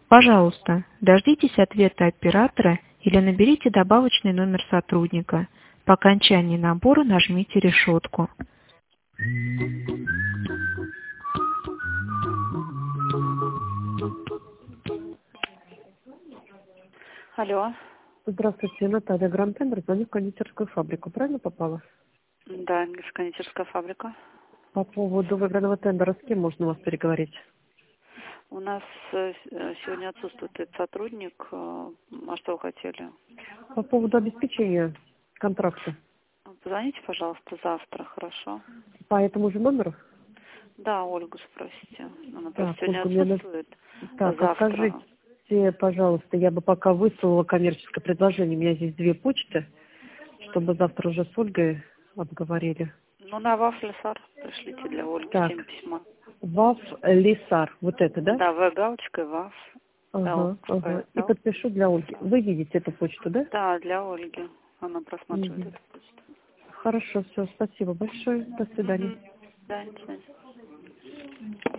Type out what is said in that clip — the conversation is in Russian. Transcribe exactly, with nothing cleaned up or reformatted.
Пожалуйста, дождитесь ответа оператора или наберите добавочный номер сотрудника. По окончании набора нажмите решетку. Алло. Здравствуйте, Наталья Грантендер, звоню в кондитерскую фабрику. Правильно попала? Да, кондитерская фабрика. По поводу выбранного тендера, с кем можно у вас переговорить? У нас э, сегодня отсутствует этот сотрудник. Э, А что вы хотели? По поводу обеспечения контракта. Позвоните, пожалуйста, завтра, хорошо? По этому же номеру? Да, Ольгу спросите. Она просто Так, сегодня Ольга, мне надо... отсутствует. Так, а Завтра. скажите, пожалуйста, я бы пока выслала коммерческое предложение. У меня здесь две почты, чтобы завтра уже с Ольгой обговорили. Ну, на вафлесар пришлите для Ольги Так, семь письма. ВАФ Лисар, вот это, да? Да, В галочкой ВАФ. Л, Ага, ага. И Л. подпишу для Ольги. Вы видите эту почту, да? Да, для Ольги. Она просматривает Угу. эту почту. Хорошо, все, спасибо большое. До свидания. Угу. Да, до свидания.